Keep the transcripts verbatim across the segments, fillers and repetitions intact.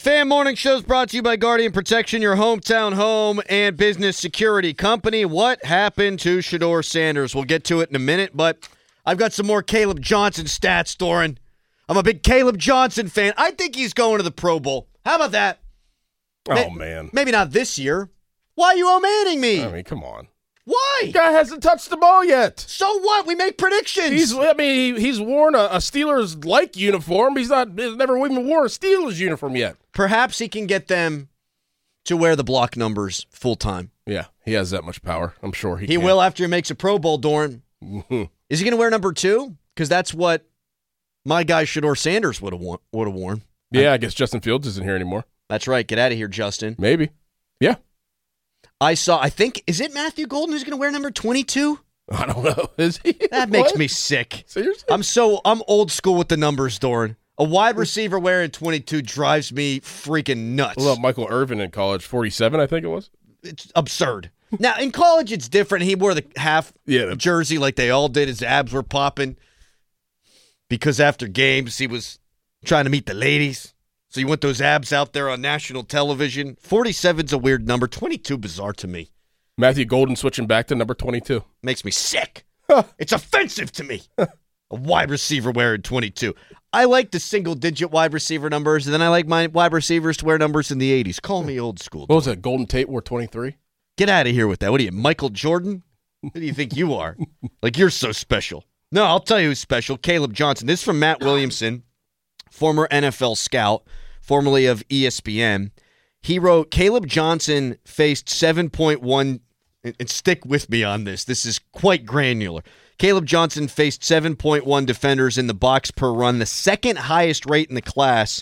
Fan Morning Show is brought to you by Guardian Protection, your hometown home and business security company. What happened to Shedeur Sanders? We'll get to it in a minute, but I've got some more Caleb Johnson stats, Doran. I'm a big Caleb Johnson fan. I think he's going to the Pro Bowl. How about that? Oh, May- man. Maybe not this year. Why are you omitting me? I mean, come on. Why? The guy hasn't touched the ball yet. So what? We make predictions. He's, I mean, he, he's worn a, a Steelers-like uniform. He's not, he's never even worn a Steelers uniform yet. Perhaps he can get them to wear the block numbers full time. Yeah, he has that much power. I'm sure he He can. will after he makes a Pro Bowl, Doran. Is he going to wear number two? Because that's what my guy Shedeur Sanders would have worn. Would have worn. Yeah, I guess Justin Fields isn't here anymore. That's right. Get out of here, Justin. Maybe. Yeah. I saw, I think, is it Matthew Golden who's going to wear number twenty-two? I don't know. Is he? That makes What? me sick. Seriously? I'm so, I'm old school with the numbers, Doran. A wide receiver wearing twenty-two drives me freaking nuts. What about Michael Irvin in college? forty-seven, I think it was. It's absurd. Now, in college, it's different. He wore the half Yeah, the- jersey like they all did. His abs were popping because after games, he was trying to meet the ladies. So you want those abs out there on national television. forty-seven's a weird number. twenty-two, bizarre to me. Matthew Golden switching back to number twenty-two. Makes me sick. It's offensive to me. A wide receiver wearing twenty-two. I like the single-digit wide receiver numbers, and then I like my wide receivers to wear numbers in the eighties. Call me old school. What was that? Golden Tate wore twenty-three? Get out of here with that. What are you, Michael Jordan? Who do you think you are? Like, you're so special. No, I'll tell you who's special. Caleb Johnson. This is from Matt Williamson, former N F L scout, formerly of E S P N. He wrote, Caleb Johnson faced seven point one, and, and stick with me on this. This is quite granular. Caleb Johnson faced seven point one defenders in the box per run, the second highest rate in the class,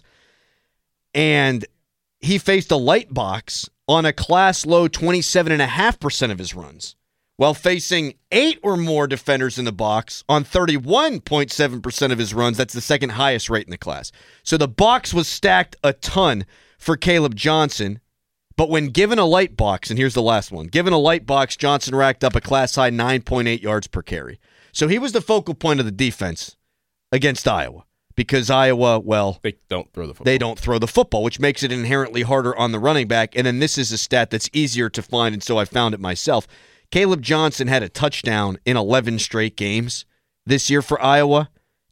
and he faced a light box on a class low twenty-seven point five percent of his runs, while facing eight or more defenders in the box on thirty-one point seven percent of his runs. That's the second highest rate in the class. So the box was stacked a ton for Caleb Johnson, but when given a light box, and here's the last one, given a light box, Johnson racked up a class-high nine point eight yards per carry. So he was the focal point of the defense against Iowa because Iowa, well, They don't throw the football. they don't throw the football, which makes it inherently harder on the running back. And then this is a stat that's easier to find, and so I found it myself. Caleb Johnson had a touchdown in eleven straight games this year for Iowa,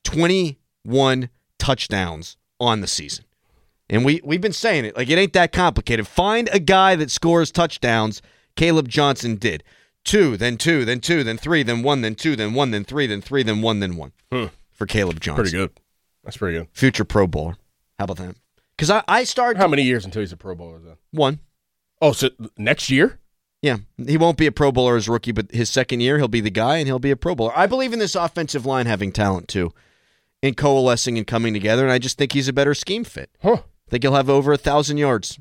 twenty-one touchdowns on the season. And we, we've been saying it, like it ain't that complicated. Find a guy that scores touchdowns. Caleb Johnson did. Two, then two, then two, then three, then one, then two, then one, then three, then three, then one, then one Hmm. for Caleb Johnson. Pretty good. That's pretty good. Future Pro Bowler. How about that? Because I, I started How many years until he's a Pro Bowler then? one. Oh, so next year? Yeah, he won't be a Pro Bowler as a rookie, but his second year, he'll be the guy, and he'll be a Pro Bowler. I believe in this offensive line having talent, too, in coalescing and coming together, and I just think he's a better scheme fit. Huh. I think he'll have over one thousand yards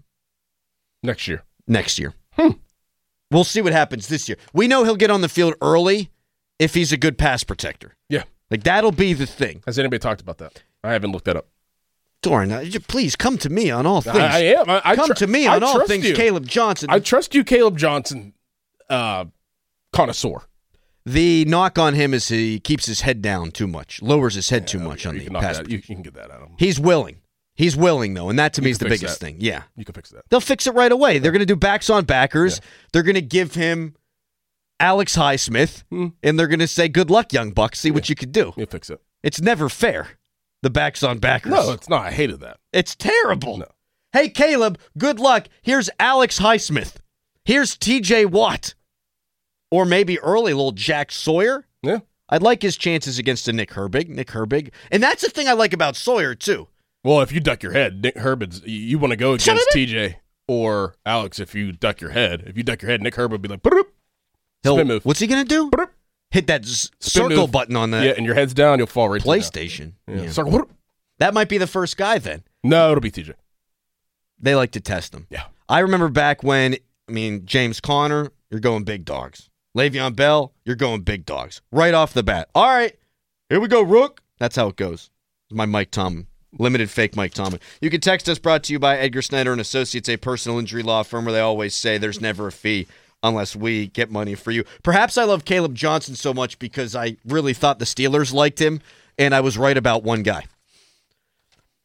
Next year. next year. Hmm. We'll see what happens this year. We know he'll get on the field early if he's a good pass protector. Yeah. Like, that'll be the thing. Has anybody talked about that? I haven't looked that up. Doran, uh, please come to me on all things. I, I am. I, I come tr- to me I on all trust things you. Caleb Johnson. I trust you, Caleb Johnson, uh, connoisseur. The knock on him is he keeps his head down too much, lowers his head too Yeah, much you on can the knock pass. that- You, you can get that out of him. He's willing. He's willing, though, and that to me You is the can fix biggest that. thing. Yeah. You can fix that. They'll fix it right away. They're going to do backs on backers. They're going to give him Alex Highsmith, Hmm. and they're going to say, good luck, young buck. See what you can do. You fix it. It's never fair, the backs on backers. No, it's not. I hated that. It's terrible. No. Hey, Caleb, good luck. Here's Alex Highsmith. Here's T J Watt. Or maybe early little Jack Sawyer. Yeah. I'd like his chances against a Nick Herbig. Nick Herbig. And that's the thing I like about Sawyer, too. Well, if you duck your head, Nick Herbig's, you, you want to go Shut against it. T J or Alex if you duck your head. If you duck your head, Nick Herbig would be like, "Boop." He'll- Spin move. What's he going to do? Boop. Hit that z- Spin circle move. button on the Yeah, and your head's down, you'll fall right to the PlayStation. ground. Yeah. Yeah. Circle. Boop. That might be the first guy then. No, it'll be T J. They like to test him. Yeah. I remember back when, I mean, James Conner, you're going big dogs. Le'Veon Bell, you're going big dogs. Right off the bat. All right, here we go, Rook. That's how it goes. My Mike Tomlin. Limited fake Mike Tomlin. You can text us, brought to you by Edgar Snyder and Associates, a personal injury law firm where they always say there's never a fee unless we get money for you. Perhaps I love Caleb Johnson so much because I really thought the Steelers liked him, and I was right about one guy.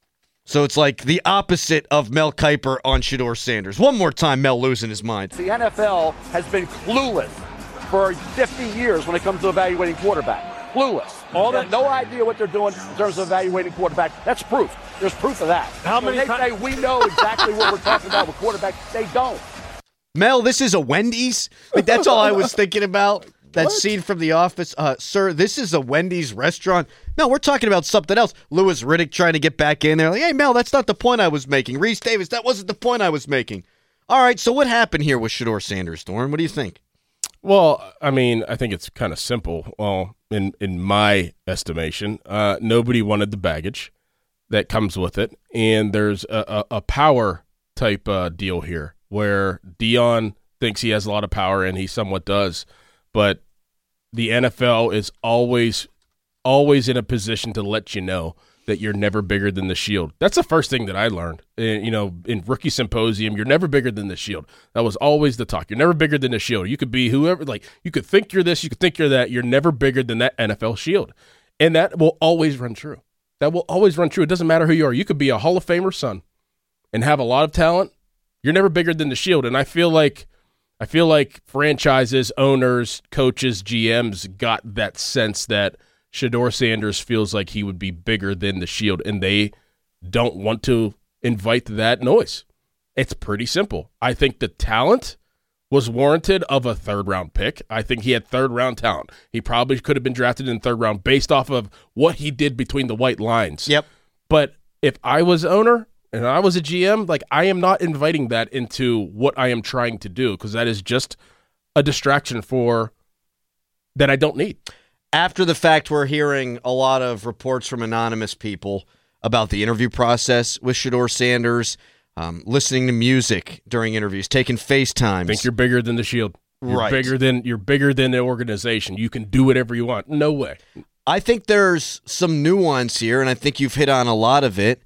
So it's like the opposite of Mel Kiper on Shedeur Sanders. One more time, Mel losing his mind. The N F L has been clueless for fifty years when it comes to evaluating quarterback. Clueless. All that, no idea what they're doing in terms of evaluating quarterback. That's proof. There's proof of that. How so many they say we know exactly what we're talking about with quarterback. They don't. Mel, this is a Wendy's? Like, that's all I was thinking about. That What? scene from The Office. Uh, sir, this is a Wendy's restaurant. No, we're talking about something else. Louis Riddick trying to get back in there. Like, hey, Mel, that's not the point I was making. Reese Davis, that wasn't the point I was making. All right, so what happened here with Shedeur Sanders, Dorn? What do you think? Well, I mean, I think it's kind of simple. Well, in in my estimation, uh, nobody wanted the baggage that comes with it, and there's a, a, a power type uh, deal here where Dion thinks he has a lot of power, and he somewhat does, but the N F L is always, always in a position to let you know that you're never bigger than the shield. That's the first thing that I learned. In, you know, in Rookie Symposium, you're never bigger than the shield. That was always the talk. You're never bigger than the shield. You could be whoever, like, you could think you're this, you could think you're that. You're never bigger than that N F L shield. And that will always run true. That will always run true. It doesn't matter who you are. You could be a Hall of Famer son and have a lot of talent. You're never bigger than the shield. And I feel like I feel like franchises, owners, coaches, G Ms got that sense that Shedeur Sanders feels like he would be bigger than the shield, and they don't want to invite that noise. It's pretty simple. I think the talent was warranted of a third-round pick. I think he had third-round talent. He probably could have been drafted in the third round based off of what he did between the white lines. Yep. But if I was owner and I was a G M, like, I am not inviting that into what I am trying to do, because that is just a distraction for that I don't need. After the fact, we're hearing a lot of reports from anonymous people about the interview process with Shedeur Sanders, um, listening to music during interviews, taking FaceTimes. I think you're bigger than the shield. You're Right. bigger than you're bigger than the organization. You can do whatever you want. No way. I think there's some nuance here, and I think you've hit on a lot of it.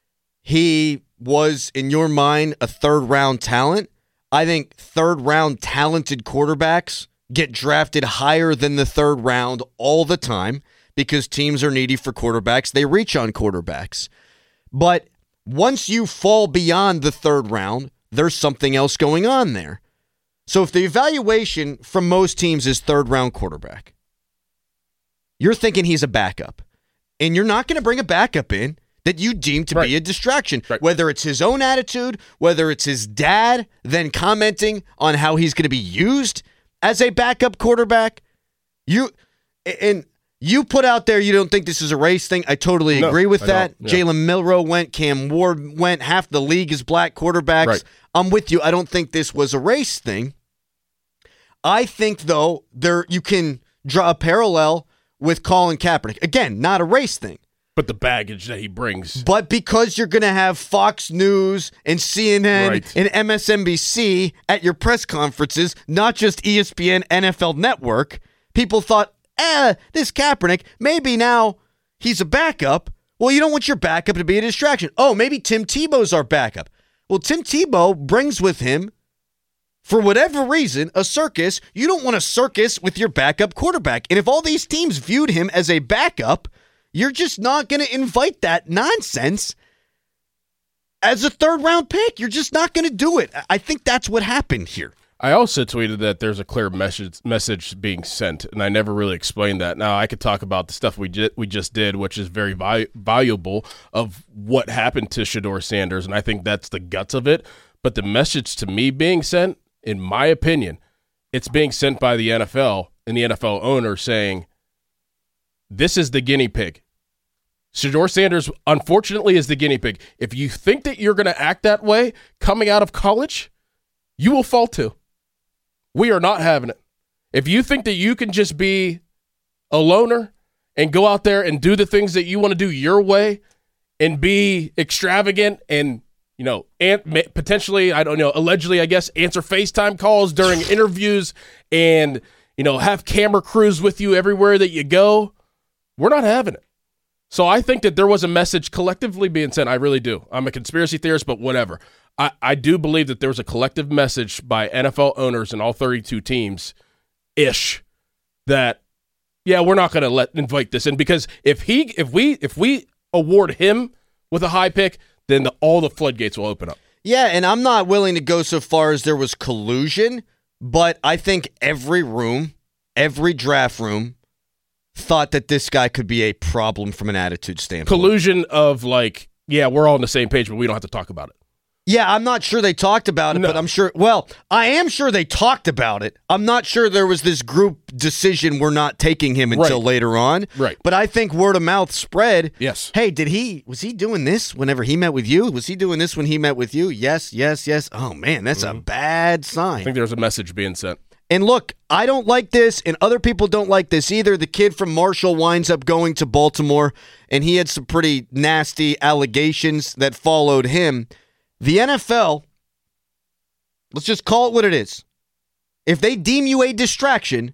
He was, in your mind, a third-round talent. I think third-round talented quarterbacks get drafted higher than the third round all the time because teams are needy for quarterbacks. They reach on quarterbacks. But once you fall beyond the third round, there's something else going on there. So if the evaluation from most teams is third-round quarterback, you're thinking he's a backup. And you're not going to bring a backup in that you deem to Right. be a distraction. Right. Whether it's his own attitude, whether it's his dad then commenting on how he's going to be used as a backup quarterback. You and you put out there you don't think this is a race thing. I totally No, agree with I that. don't. Yeah. Jalen Milroe went, Cam Ward went, half the league is black quarterbacks. Right. I'm with you. I don't think this was a race thing. I think, though, there you can draw a parallel with Colin Kaepernick. Again, not a race thing. But the baggage that he brings. But because you're going to have Fox News and C N N Right. and M S N B C at your press conferences, not just E S P N, N F L Network, people thought, eh, this Kaepernick, maybe now he's a backup. Well, you don't want your backup to be a distraction. Oh, maybe Tim Tebow's our backup. Well, Tim Tebow brings with him, for whatever reason, a circus. You don't want a circus with your backup quarterback. And if all these teams viewed him as a backup, you're just not going to invite that nonsense as a third round pick. You're just not going to do it. I think that's what happened here. I also tweeted that there's a clear message message being sent, and I never really explained that. Now, I could talk about the stuff we, ju- we just did, which is very valu- valuable of what happened to Shedeur Sanders, and I think that's the guts of it. But the message to me being sent, in my opinion, it's being sent by the N F L and the N F L owner saying, this is the guinea pig. Shedeur Sanders, unfortunately, is the guinea pig. If you think that you're going to act that way coming out of college, you will fall too. We are not having it. If you think that you can just be a loner and go out there and do the things that you want to do your way and be extravagant and, you know, and potentially, I don't know, allegedly, I guess, answer FaceTime calls during interviews and, you know, have camera crews with you everywhere that you go, we're not having it. So I think that there was a message collectively being sent. I really do. I'm a conspiracy theorist, but whatever. I, I do believe that there was a collective message by N F L owners and all thirty-two teams-ish that, yeah, we're not going to let invite this in, because if he, if we, if we award him with a high pick, then the, all the floodgates will open up. Yeah, and I'm not willing to go so far as there was collusion, but I think every room, every draft room, thought that this guy could be a problem from an attitude standpoint. Collusion of like, yeah, we're all on the same page, but we don't have to talk about it. Yeah, I'm not sure they talked about it, No. but I'm sure, well, I am sure they talked about it. I'm not sure there was this group decision, we're not taking him until Right. later on. Right. But I think word of mouth spread. Yes. Hey, did he, was he doing this whenever he met with you? Was he doing this when he met with you? Yes, yes, yes. Oh, man, that's Mm-hmm. a bad I sign. think there's a message being sent. And look, I don't like this, and other people don't like this either. The kid from Marshall winds up going to Baltimore, and he had some pretty nasty allegations that followed him. The N F L, let's just call it what it is. If they deem you a distraction,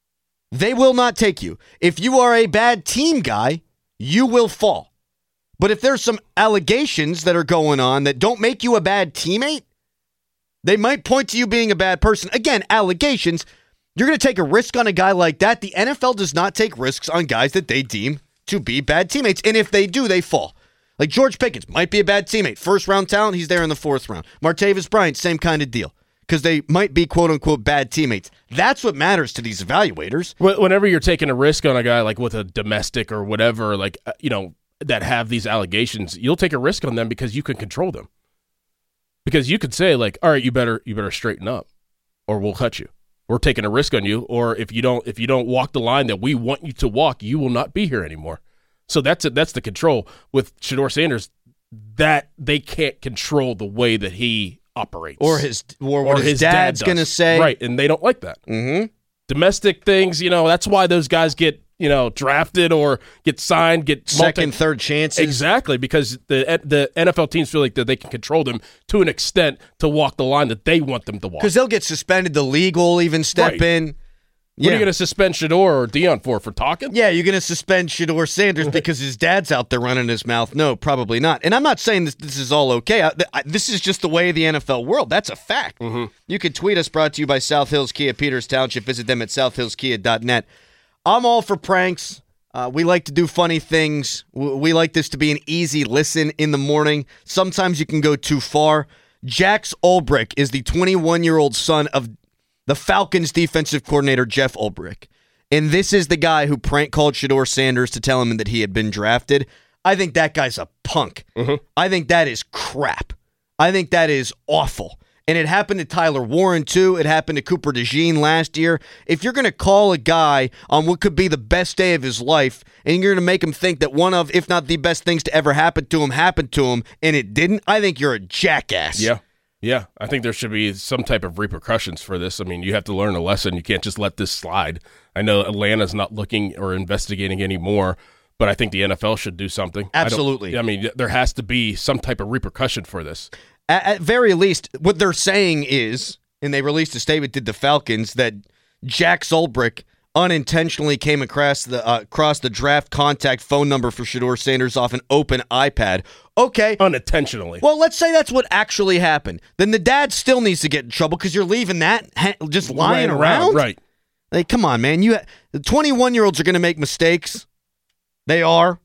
they will not take you. If you are a bad team guy, you will fall. But if there's some allegations that are going on that don't make you a bad teammate, they might point to you being a bad person. Again, allegations. You're going to take a risk on a guy like that. The N F L does not take risks on guys that they deem to be bad teammates. And if they do, they fall. Like George Pickens might be a bad teammate. First round talent, he's there in the fourth round. Martavis Bryant, same kind of deal. Because they might be quote unquote bad teammates. That's what matters to these evaluators. Whenever you're taking a risk on a guy like with a domestic or whatever, like, uh, you know, that have these allegations, you'll take a risk on them because you can control them. Because you could say like, all right, you better you better straighten up, or we'll cut you. We're taking a risk on you, or if you don't if you don't walk the line that we want you to walk, you will not be here anymore. So that's it. That's the control with Shedeur Sanders. That they can't control the way that he operates, Or his or what Or his, his dad dad's does. going to say. right? And they don't like that. Mm-hmm. Domestic things, you know, that's why those guys get, you know, drafted or get signed, get Second, multi- third chances. Exactly, because the the N F L teams feel like that they can control them to an extent to walk the line that they want them to walk. Because they'll get suspended. The league will even step Right. in. What are you going to suspend Shedeur or Dion for? For talking? Yeah, you're going to suspend Shedeur Sanders because his dad's out there running his mouth. No, probably not. And I'm not saying this, this is all okay. I, I, this is just the way of the N F L world. That's a fact. Mm-hmm. You can tweet us, brought to you by South Hills Kia, Peters Township. Visit them at south hills kia dot net. I'm all for pranks. Uh, we like to do funny things. We, we like this to be an easy listen in the morning. Sometimes you can go too far. Jax Ulbrich is the twenty-one-year-old son of the Falcons defensive coordinator, Jeff Ulbrich. And this is the guy who prank called Shedeur Sanders to tell him that he had been drafted. I think that guy's a punk. Mm-hmm. I think that is crap. I think that is awful. And it happened to Tyler Warren, too. It happened to Cooper DeJean last year. If you're going to call a guy on what could be the best day of his life, and you're going to make him think that one of, if not the best things to ever happen to him, happened to him, and it didn't, I think you're a jackass. Yeah. Yeah, I think there should be some type of repercussions for this. I mean, you have to learn a lesson. You can't just let this slide. I know Atlanta's not looking or investigating anymore, but I think the N F L should do something. Absolutely. I, I mean, there has to be some type of repercussion for this. At, at very least, what they're saying is, and they released a statement, did the Falcons, that Jax Ulbrich unintentionally came across the uh, across the draft contact phone number for Shedeur Sanders off an open iPad. Okay. Unintentionally. Well, let's say that's what actually happened. Then the dad still needs to get in trouble because you're leaving that ha- just lying Lying around. Right. Like, come on, man. You ha- the twenty-one-year-olds are going to make mistakes. They are.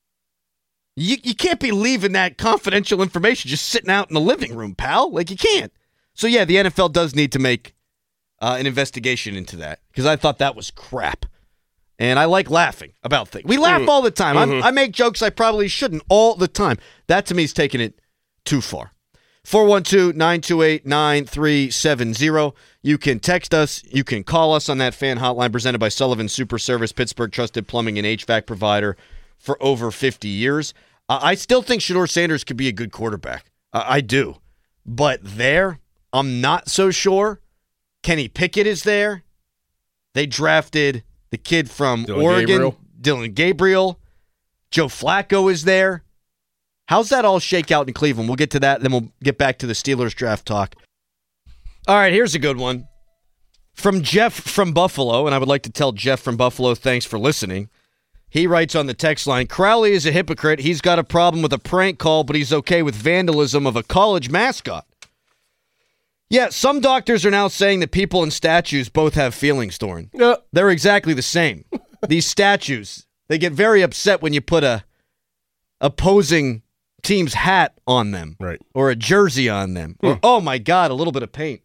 You you can't be leaving that confidential information just sitting out in the living room, pal. Like, you can't. So, yeah, the N F L does need to make uh, an investigation into that because I thought that was crap. And I like laughing about things. We laugh Mm. all the time. Mm-hmm. I make jokes I probably shouldn't all the time. That, to me, is taking it too far. four one two, nine two eight, nine three seven zero. You can text us. You can call us on that fan hotline presented by Sullivan Super Service, Pittsburgh trusted plumbing and H V A C provider for over fifty years. Uh, I still think Shedeur Sanders could be a good quarterback. Uh, I do. But there, I'm not so sure. Kenny Pickett is there. They drafted the kid from Dylan Oregon, Gabriel. Dylan Gabriel. Joe Flacco is there. How's that all shake out in Cleveland? We'll get to that, then we'll get back to the Steelers draft talk. All right, here's a good one. From Jeff from Buffalo, and I would like to tell Jeff from Buffalo thanks for listening. He writes on the text line, Crowley is a hypocrite. He's got a problem with a prank call, but he's okay with vandalism of a college mascot. Yeah, some doctors are now saying that people and statues both have feelings, Doran. Yeah. They're exactly the same. These statues, they get very upset when you put a opposing team's hat on them. Right. Or a jersey on them. Hmm. Or, oh, my God, a little bit of paint.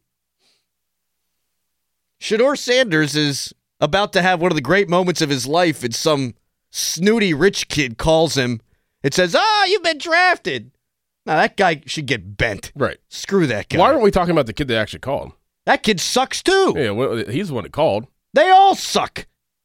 Shedeur Sanders is about to have one of the great moments of his life, and some snooty rich kid calls him. It says, ah, you've been drafted. Now, that guy should get bent. Right. Screw that guy. Why aren't we talking about the kid that actually called? That kid sucks, too. Yeah, well, he's the one that called. They all suck.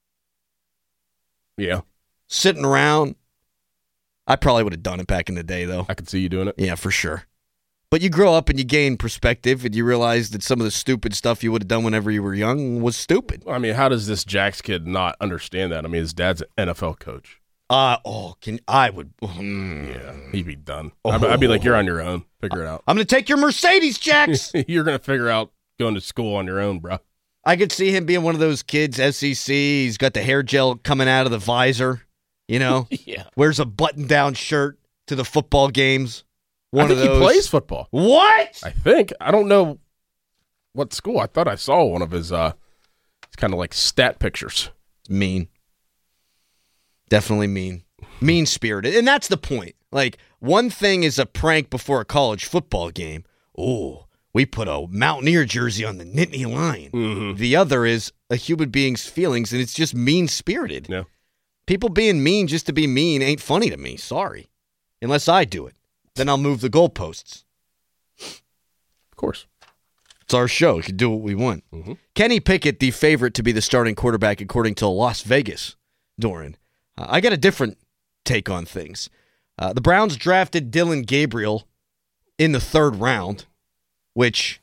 Yeah. Sitting around. I probably would have done it back in the day, though. I could see you doing it. Yeah, for sure. But you grow up and you gain perspective, and you realize that some of the stupid stuff you would have done whenever you were young was stupid. I mean, how does this Jax kid not understand that? I mean, his dad's an N F L coach. Uh, oh, can I would. Mm. Yeah, he'd be done. Oh. I'd, I'd be like, you're on your own. Figure it out. I'm going to take your Mercedes, Jax. You're going to figure out going to school on your own, bro. I could see him being one of those kids, S E C. He's got the hair gel coming out of the visor, you know? Yeah. Wears a button-down shirt to the football games. One I think of those. he plays football. What? I think. I don't know what school. I thought I saw one of his uh, it's kind of like stat pictures. Mean. Definitely mean. Mean-spirited. And that's the point. Like, one thing is a prank before a college football game. Oh, we put a Mountaineer jersey on the Nittany Lion. Mm-hmm. The other is a human being's feelings, and it's just mean-spirited. Yeah. People being mean just to be mean ain't funny to me. Sorry. Unless I do it. Then I'll move the goalposts. Of course. It's our show. We can do what we want. Mm-hmm. Kenny Pickett, the favorite to be the starting quarterback according to Las Vegas, Doran. Uh, I got a different take on things. Uh, the Browns drafted Dylan Gabriel in the third round, which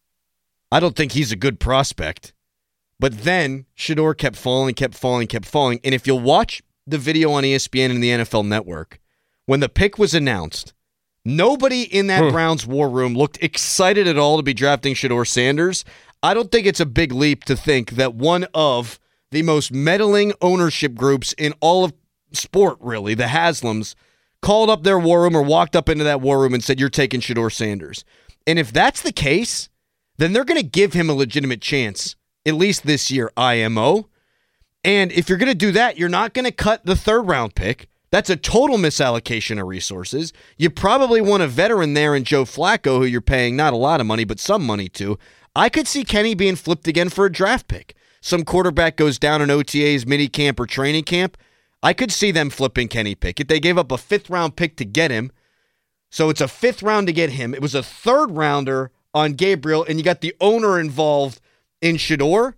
I don't think he's a good prospect. But then Shedeur kept falling, kept falling, kept falling. And if you'll watch the video on E S P N and the N F L Network, when the pick was announced, nobody in that Hmm. Browns war room looked excited at all to be drafting Shedeur Sanders. I don't think it's a big leap to think that one of the most meddling ownership groups in all of sport, really, the Haslams, called up their war room or walked up into that war room and said, you're taking Shedeur Sanders. And if that's the case, then they're going to give him a legitimate chance, at least this year, I M O. And if you're going to do that, you're not going to cut the third round pick. That's a total misallocation of resources. You probably want a veteran there in Joe Flacco, who you're paying not a lot of money, but some money to. I could see Kenny being flipped again for a draft pick. Some quarterback goes down in O T As, mini camp, or training camp. I could see them flipping Kenny Pickett. They gave up a fifth round pick to get him. So it's a fifth round to get him. It was a third rounder on Gabriel, and you got the owner involved in Shedeur.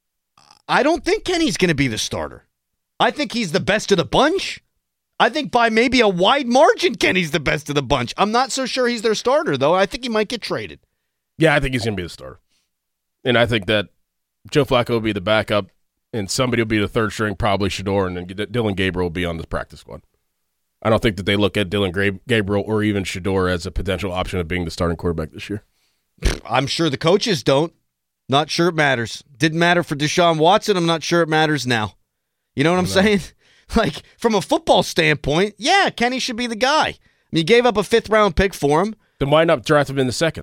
I don't think Kenny's going to be the starter. I think he's the best of the bunch. I think by maybe a wide margin, Kenny's the best of the bunch. I'm not so sure he's their starter, though. I think he might get traded. Yeah, I think he's going to be the starter. And I think that Joe Flacco will be the backup, and somebody will be the third string, probably Shedeur, and then Dylan Gabriel will be on the practice squad. I don't think that they look at Dylan Gra- Gabriel or even Shedeur as a potential option of being the starting quarterback this year. I'm sure the coaches don't. Not sure it matters. Didn't matter for Deshaun Watson. I'm not sure it matters now. You know what I'm No. saying? Like, from a football standpoint, yeah, Kenny should be the guy. I mean, you gave up a fifth-round pick for him. Then why not draft him in the second?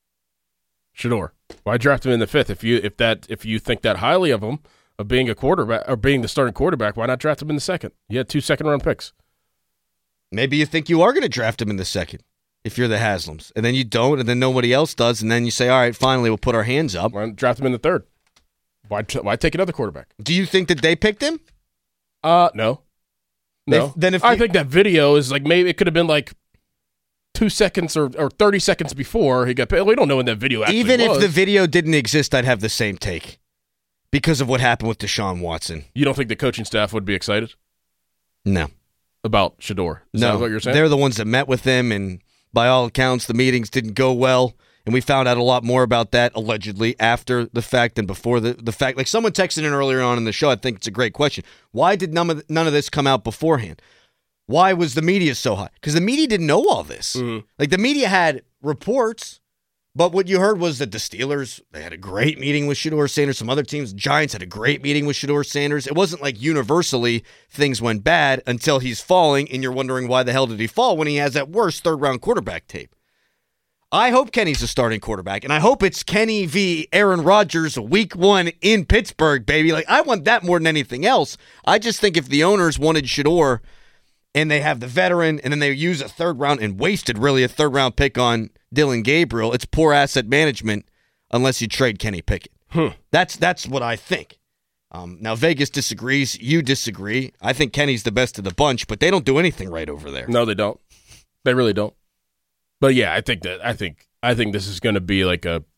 Shedeur. Why draft him in the fifth? If you if that if you think that highly of him, of being a quarterback or being the starting quarterback, why not draft him in the second? You had two second round picks. Maybe you think you are going to draft him in the second if you're the Haslams. And then you don't, and then nobody else does, and then you say, all right, finally, we'll put our hands up. Why not draft him in the third? Why why take another quarterback? Do you think that they picked him? Uh no. No. If- then if I you- think that video is like maybe it could have been like two seconds or, or thirty seconds before he got paid. We don't know when that video actually Even was. if the video didn't exist, I'd have the same take because of what happened with Deshaun Watson. You don't think the coaching staff would be excited No. about Shedeur? Is no. that what you're saying? They're the ones that met with him, and by all accounts, the meetings didn't go well. And we found out a lot more about that, allegedly, after the fact than before the, the fact. Like someone texted in earlier on in the show, I think it's a great question. Why did none of, none of this come out beforehand? Why was the media so hot? Because the media didn't know all this. Mhm. Like, the media had reports, but what you heard was that the Steelers, they had a great meeting with Shedeur Sanders. Some other teams, Giants, had a great meeting with Shedeur Sanders. It wasn't like universally things went bad until he's falling, and you're wondering why the hell did he fall when he has that worst third-round quarterback tape. I hope Kenny's a starting quarterback, and I hope it's Kenny v. Aaron Rodgers week one in Pittsburgh, baby. Like, I want that more than anything else. I just think if the owners wanted Shedeur and they have the veteran, and then they use a third round and wasted really a third round pick on Dillon Gabriel, it's poor asset management unless you trade Kenny Pickett. Hmm. That's that's what I think. Um, now, Vegas disagrees. You disagree. I think Kenny's the best of the bunch, but they don't do anything right over there. No, they don't. They really don't. But yeah, I think that I think I think this is going to be like a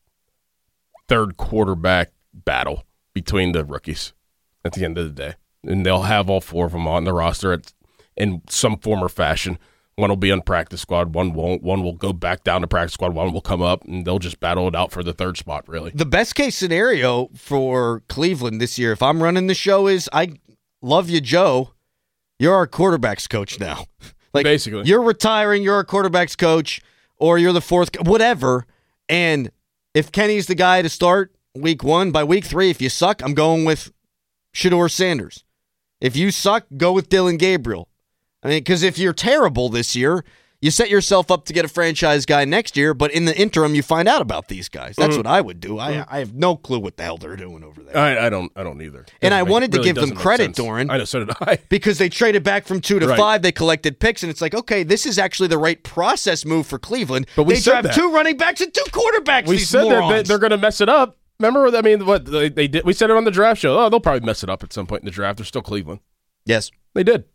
third quarterback battle between the rookies at the end of the day, and they'll have all four of them on the roster at, in some form or fashion. One will be on practice squad, one won't. One will go back down to practice squad, one will come up, and they'll just battle it out for the third spot, really. The best case scenario for Cleveland this year, if I'm running the show, is I love you, Joe. You're our quarterback's coach now. Like, basically, you're retiring, you're our quarterback's coach, or you're the fourth, whatever. And if Kenny's the guy to start week one, by week three, if you suck, I'm going with Shedeur Sanders. If you suck, go with Dillon Gabriel. I mean, because if you're terrible this year, you set yourself up to get a franchise guy next year, but in the interim, you find out about these guys. That's mm-hmm. what I would do. I mm-hmm. I have no clue what the hell they're doing over there. I, I don't I don't either. Doesn't and I make, wanted to really give them credit, Doran. I know, so did I. Because they traded back from two to right. five. They collected picks, and it's like, okay, this is actually the right process move for Cleveland. But we they said draft that. two running backs and two quarterbacks. We these said morons. that they're going to mess it up. Remember, I mean, what they, they did? We said it on the draft show. Oh, they'll probably mess it up at some point in the draft. They're still Cleveland. Yes. They did.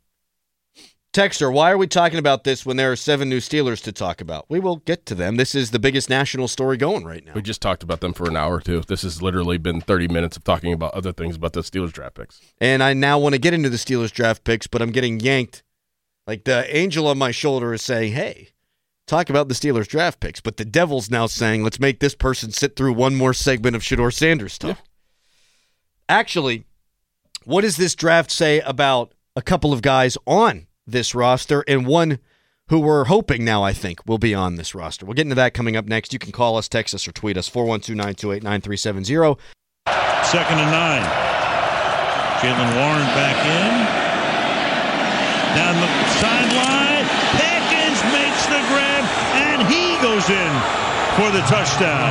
Texter, why are we talking about this when there are seven new Steelers to talk about? We will get to them. This is the biggest national story going right now. We just talked about them for an hour or two. This has literally been thirty minutes of talking about other things about the Steelers draft picks. And I now want to get into the Steelers draft picks, but I'm getting yanked. Like the angel on my shoulder is saying, hey, talk about the Steelers draft picks. But the devil's now saying, let's make this person sit through one more segment of Shedeur Sanders stuff. Yeah. Actually, what does this draft say about a couple of guys on this roster, and one who we're hoping now, I think, will be on this roster? We'll get into that coming up next. You can call us, text us, or tweet us, four one two, nine two eight, nine three seven zero. Second and nine. Jaylen Warren back in. Down the sideline. Pickens makes the grab, and he goes in for the touchdown.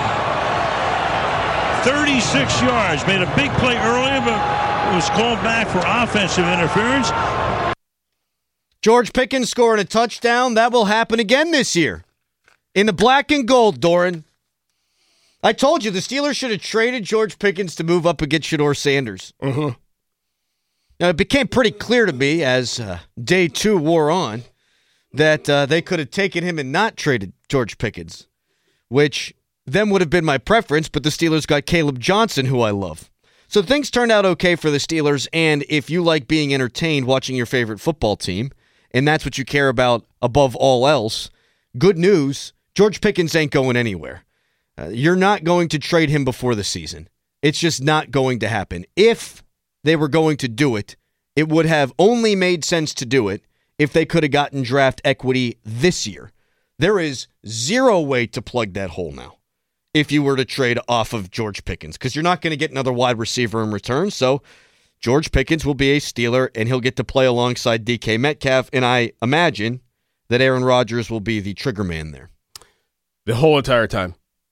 thirty-six yards. Made a big play earlier, but was called back for offensive interference. George Pickens scoring a touchdown. That will happen again this year. In the black and gold, Doran. I told you, the Steelers should have traded George Pickens to move up against Shedeur Sanders. Uh-huh. Now, it became pretty clear to me as uh, day two wore on that uh, they could have taken him and not traded George Pickens, which then would have been my preference, but the Steelers got Caleb Johnson, who I love. So things turned out okay for the Steelers, and if you like being entertained watching your favorite football team, and that's what you care about above all else, good news, George Pickens ain't going anywhere. Uh, you're not going to trade him before the season. It's just not going to happen. If they were going to do it, it would have only made sense to do it if they could have gotten draft equity this year. There is zero way to plug that hole now if you were to trade off of George Pickens, because you're not going to get another wide receiver in return, so George Pickens will be a Steeler, and he'll get to play alongside D K Metcalf, and I imagine that Aaron Rodgers will be the trigger man there. The whole entire time.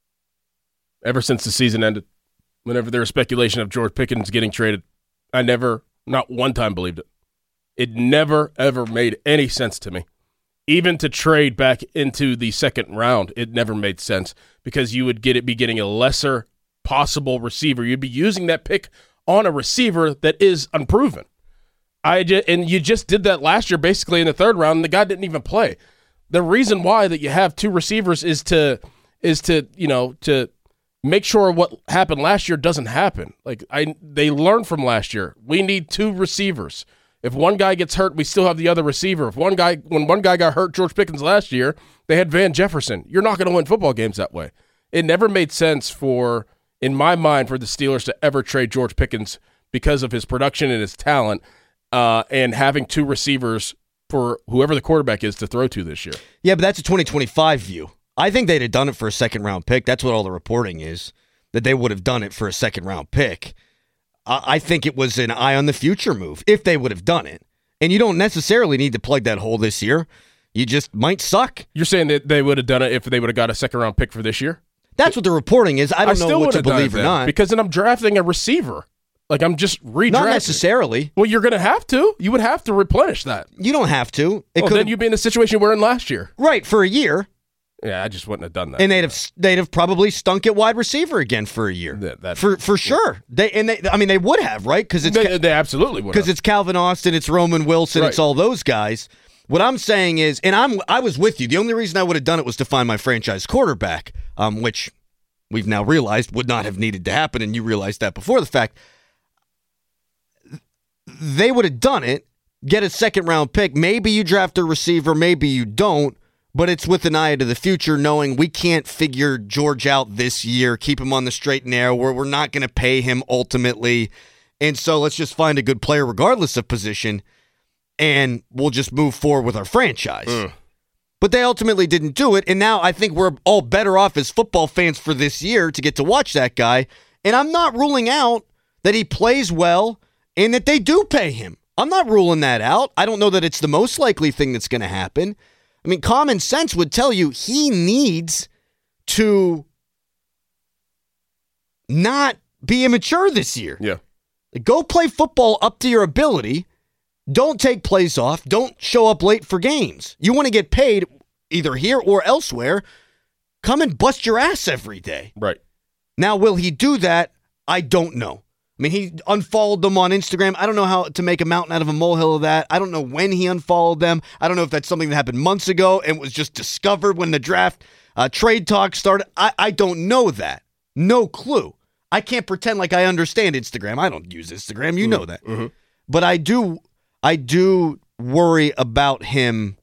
Ever since the season ended, whenever there was speculation of George Pickens getting traded, I never, not one time believed it. It never, ever made any sense to me. Even to trade back into the second round, it never made sense because you would get it be getting a lesser possible receiver. You'd be using that pick on a receiver that is unproven. I just, and you just did that last year basically in the third round, and the guy didn't even play. The reason why that you have two receivers is to is to, you know, to make sure what happened last year doesn't happen. Like I they learned from last year. We need two receivers. If one guy gets hurt, we still have the other receiver. If one guy when one guy got hurt, George Pickens last year, they had Van Jefferson. You're not going to win football games that way. It never made sense for in my mind, for the Steelers to ever trade George Pickens because of his production and his talent uh, and having two receivers for whoever the quarterback is to throw to this year. Yeah, but that's a twenty twenty-five view. I think they'd have done it for a second-round pick. That's what all the reporting is, that they would have done it for a second-round pick. I, I think it was an eye-on-the-future move, if they would have done it. And you don't necessarily need to plug that hole this year. You just might suck. You're saying that they would have done it if they would have got a second-round pick for this year? That's what the reporting is. I don't I know what to believe or then, not. Because then I'm drafting a receiver. Like, I'm just redrafting. Not necessarily. Well, you're going to have to. You would have to replenish that. You don't have to. It well, could then you'd be in the situation we're in last year. Right, for a year. Yeah, I just wouldn't have done that. And they'd have they'd have probably stunk at wide receiver again for a year. That, that, for for sure. They and they I mean they would have, right? Because it's they, they absolutely would. Because it's Calvin Austin, it's Roman Wilson, right. It's all those guys. What I'm saying is, and I'm I was with you. The only reason I would have done it was to find my franchise quarterback, um, which we've now realized would not have needed to happen, and you realized that before the fact. They would have done it, get a second round pick. Maybe you draft a receiver, maybe you don't. But it's with an eye to the future, knowing we can't figure George out this year, keep him on the straight and narrow, where we're not going to pay him ultimately. And so let's just find a good player regardless of position, and we'll just move forward with our franchise. Mm. But they ultimately didn't do it, and now I think we're all better off as football fans for this year to get to watch that guy. And I'm not ruling out that he plays well and that they do pay him. I'm not ruling that out. I don't know that it's the most likely thing that's going to happen. I mean, common sense would tell you he needs to not be immature this year. Yeah. Go play football up to your ability. Don't take plays off. Don't show up late for games. You want to get paid either here or elsewhere. Come and bust your ass every day. Right. Now, will he do that? I don't know. I mean, he unfollowed them on Instagram. I don't know how to make a mountain out of a molehill of that. I don't know when he unfollowed them. I don't know if that's something that happened months ago and was just discovered when the draft uh, trade talk started. I, I don't know that. No clue. I can't pretend like I understand Instagram. I don't use Instagram. You mm-hmm. know that. Mm-hmm. But I do, I do worry about him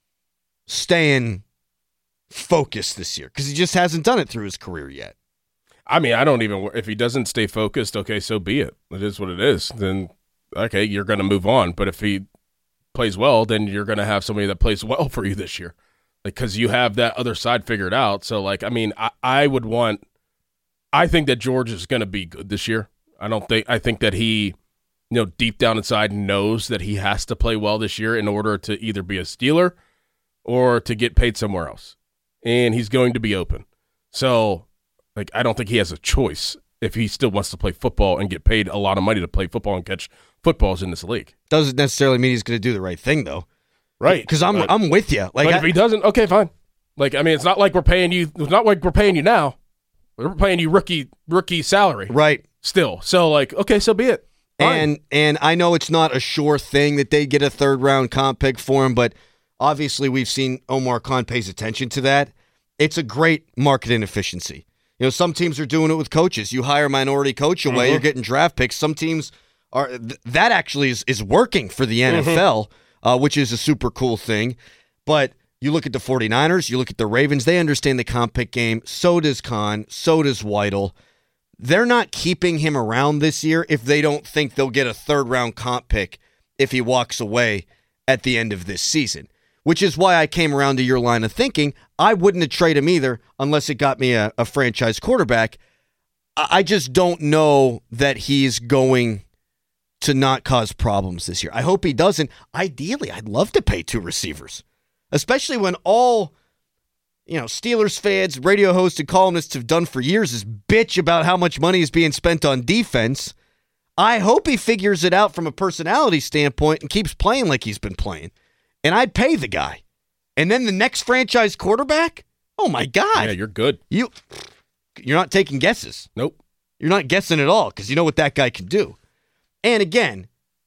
staying focused this year because he just hasn't done it through his career yet. I mean, I don't even – if he doesn't stay focused, okay, so be it. It is what it is. Then, okay, you're going to move on. But if he plays well, then you're going to have somebody that plays well for you this year because like, you have that other side figured out. So, like, I mean, I, I would want – I think that George is going to be good this year. I don't think – I think that he, you know, deep down inside knows that he has to play well this year in order to either be a Steeler or to get paid somewhere else. And he's going to be open. So – Like, I don't think he has a choice if he still wants to play football and get paid a lot of money to play football and catch footballs in this league. Doesn't necessarily mean he's going to do the right thing, though. Right. Because I'm, I'm with you. Like, but I, if he doesn't, okay, fine. Like, I mean, it's not like we're paying you. It's not like we're paying you now. We're paying you rookie rookie salary. Right. Still. So, like, okay, so be it. Fine. And and I know it's not a sure thing that they get a third-round comp pick for him, but obviously we've seen Omar Khan pays attention to that. It's a great market inefficiency. You know, some teams are doing it with coaches. You hire a minority coach away, mm-hmm. you're getting draft picks. Some teams are th- that actually is, is working for the N F L, mm-hmm. uh, which is a super cool thing. But you look at the 49ers, you look at the Ravens, they understand the comp pick game. So does Khan, so does Weidl. They're not keeping him around this year if they don't think they'll get a third-round comp pick if he walks away at the end of this season. Which is why I came around to your line of thinking. I wouldn't have traded him either unless it got me a, a franchise quarterback. I just don't know that he's going to not cause problems this year. I hope he doesn't. Ideally, I'd love to pay two receivers, especially when all you know Steelers fans, radio hosts, and columnists have done for years is bitch about how much money is being spent on defense. I hope he figures it out from a personality standpoint and keeps playing like he's been playing. And I'd pay the guy. And then the next franchise quarterback? Oh, my God. Yeah, you're good. You, you're not taking guesses. Nope. You're not guessing at all because you know what that guy can do. And again,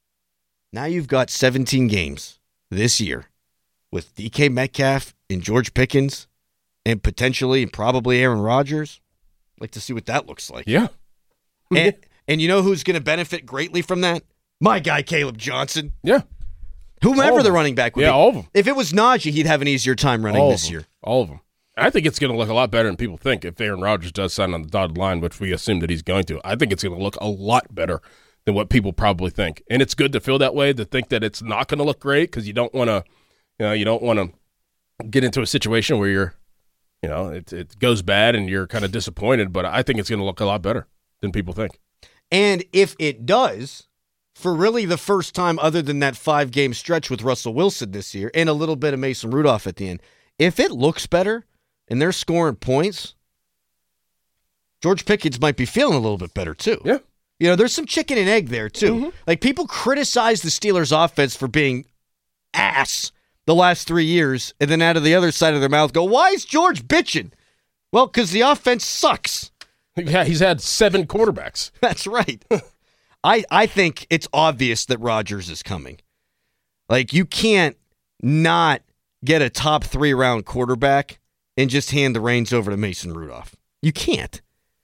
now you've got seventeen games this year with D K Metcalf and George Pickens and potentially and probably Aaron Rodgers. I'd like to see what that looks like. Yeah. and, and you know who's going to benefit greatly from that? My guy, Caleb Johnson. Yeah. Whomever the running back would yeah, be. all of them. If it was Najee, he'd have an easier time running all this year. All of them. I think it's going to look a lot better than people think if Aaron Rodgers does sign on the dotted line, which we assume that he's going to. I think it's going to look a lot better than what people probably think. And it's good to feel that way, to think that it's not going to look great because you don't want to, you know, you don't want to get into a situation where you're, you know, it, it goes bad and you're kind of disappointed. But I think it's going to look a lot better than people think. And if it does, for really the first time other than that five-game stretch with Russell Wilson this year and a little bit of Mason Rudolph at the end, if it looks better and they're scoring points, George Pickens might be feeling a little bit better too. Yeah. You know, there's some chicken and egg there, too. Mm-hmm. Like, people criticize the Steelers' offense for being ass the last three years, and then out of the other side of their mouth go, why is George bitching? Well, because the offense sucks. Yeah, he's had seven quarterbacks. That's right. I, I think it's obvious that Rodgers is coming. Like, you can't not get a top three round quarterback and just hand the reins over to Mason Rudolph. You can't.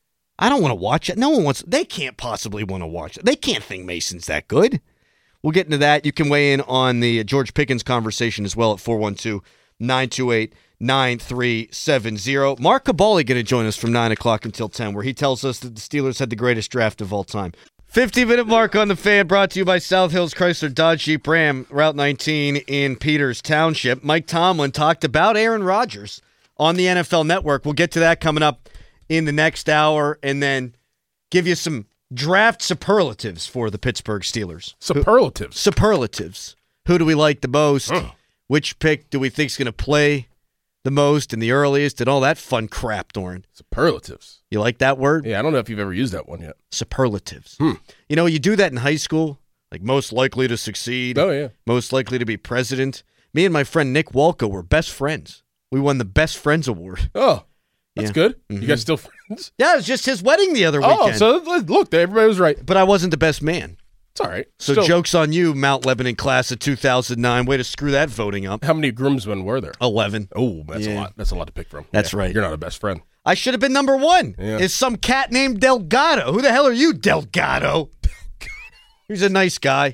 I don't want to watch it. No one wants. They can't possibly want to watch it. They can't think Mason's that good. We'll get into that. You can weigh in on the George Pickens conversation as well at four one two, nine two eight, nine three seven zero. Mark Cabali going to join us from nine o'clock until ten, where he tells us that the Steelers had the greatest draft of all time. fifty-minute mark on the Fan, brought to you by South Hills Chrysler Dodge Jeep Ram, Route nineteen in Peters Township. Mike Tomlin talked about Aaron Rodgers on the N F L Network. We'll get to that coming up in the next hour, and then give you some draft superlatives for the Pittsburgh Steelers. Superlatives? Who, superlatives. Who do we like the most? Uh. Which pick do we think is going to play the most and the earliest, and all that fun crap, Doran? Superlatives. You like that word? Yeah, I don't know if you've ever used that one yet. Superlatives. Hmm. You know, you do that in high school, like most likely to succeed. Oh, yeah. Most likely to be president. Me and my friend Nick Walko were best friends. We won the Best Friends Award. Oh, that's yeah. good. Mm-hmm. You guys still friends? Yeah, it was just his wedding the other weekend. Oh, so look, everybody was right. But I wasn't the best man. It's all right. So still, joke's on you, Mount Lebanon class of two thousand nine. Way to screw that voting up. How many groomsmen were there? Eleven. Oh, that's yeah. a lot. That's a lot to pick from. That's yeah. right. You're not a best friend. I should have been number one. Yeah. Is some cat named Delgado. Who the hell are you, Delgado? He's a nice guy.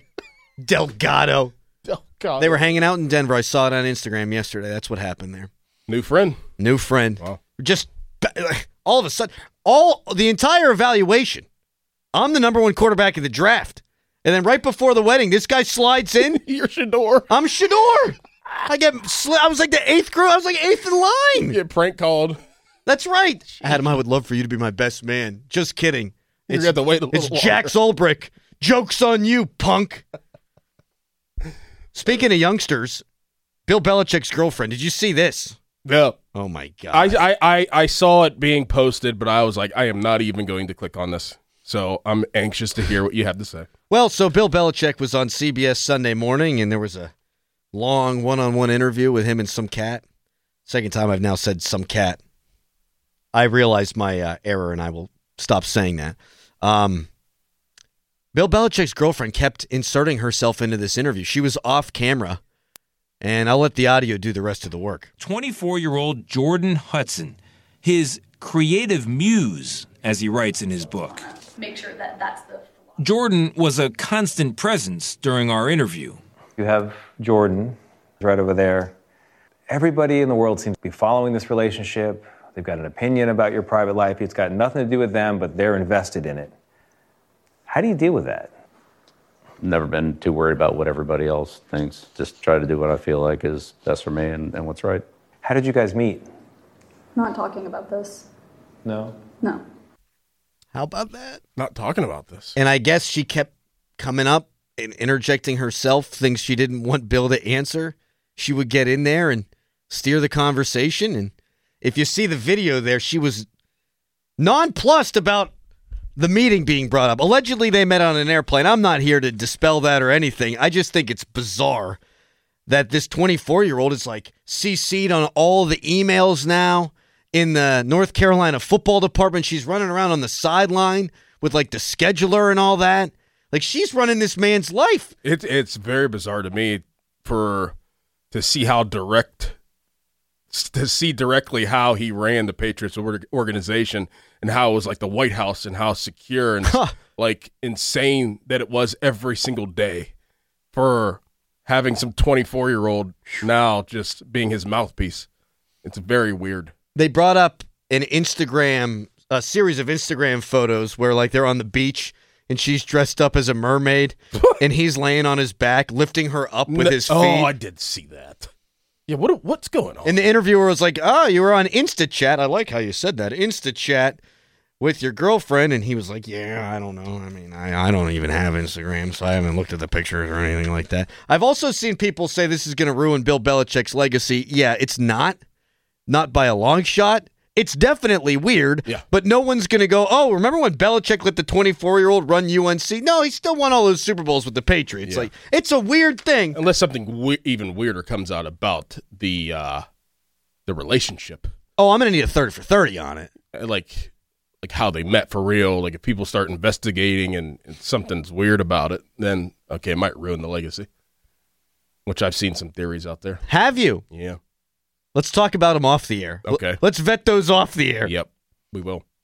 Delgado. Delgado. They were hanging out in Denver. I saw it on Instagram yesterday. That's what happened there. New friend. New friend. Wow. Just all of a sudden, all the entire evaluation. I'm the number one quarterback of the draft. And then right before the wedding, this guy slides in. You're Shador. I'm Shador. I get. I was like the eighth group. I was like eighth in line. You get prank called. That's right. Adam, I would love for you to be my best man. Just kidding. You're going to have to wait a little It's longer. Jack Solbrick. Joke's on you, punk. Speaking of youngsters, Bill Belichick's girlfriend. Did you see this? No. Oh, my God. I, I, I, I saw it being posted, but I was like, I am not even going to click on this. So I'm anxious to hear what you have to say. Well, so Bill Belichick was on C B S Sunday Morning, and there was a long one-on-one interview with him and some cat. Second time I've now said some cat. I realized my uh, error, and I will stop saying that. Um, Bill Belichick's girlfriend kept inserting herself into this interview. She was off camera, and I'll let the audio do the rest of the work. twenty-four-year-old Jordan Hudson, his creative muse, as he writes in his book. Make sure that that's the... Jordan was a constant presence during our interview. You have Jordan right over there. Everybody in the world seems to be following this relationship. They've got an opinion about your private life. It's got nothing to do with them, but they're invested in it. How do you deal with that? Never been too worried about what everybody else thinks. Just try to do what I feel like is best for me and, and what's right. How did you guys meet? Not talking about this. No? No. How about that? Not talking about this. And I guess she kept coming up and interjecting herself, things she didn't want Bill to answer. She would get in there and steer the conversation. And if you see the video there, she was nonplussed about the meeting being brought up. Allegedly, they met on an airplane. I'm not here to dispel that or anything. I just think it's bizarre that this twenty-four-year-old is like C C'd on all the emails now in the North Carolina football department. She's running around on the sideline with like the scheduler and all that. Like, she's running this man's life. It, it's very bizarre to me for to see how direct, to see directly how he ran the Patriots organization and how it was like the White House and how secure and Huh. like insane that it was every single day for having some twenty-four-year-old now just being his mouthpiece. It's very weird. They brought up an Instagram, a series of Instagram photos where like they're on the beach and she's dressed up as a mermaid and he's laying on his back, lifting her up with his feet. Oh, I did see that. Yeah, what what's going on? And the interviewer was like, oh, you were on InstaChat. I like how you said that. InstaChat with your girlfriend. And he was like, yeah, I don't know. I mean, I, I don't even have Instagram, so I haven't looked at the pictures or anything like that. I've also seen people say this is going to ruin Bill Belichick's legacy. Yeah, it's not. Not by a long shot. It's definitely weird, Yeah. but no one's going to go, oh, remember when Belichick let the twenty-four-year-old run U N C? No, he still won all those Super Bowls with the Patriots. Yeah. Like, it's a weird thing. Unless something we- even weirder comes out about the uh, the relationship. Oh, I'm going to need a thirty for thirty on it. Like, like how they met for real. Like if people start investigating and, and something's weird about it, then, okay, it might ruin the legacy. Which I've seen some theories out there. Have you? Yeah. Let's talk about them off the air. Okay. Let's vet those off the air. Yep, we will.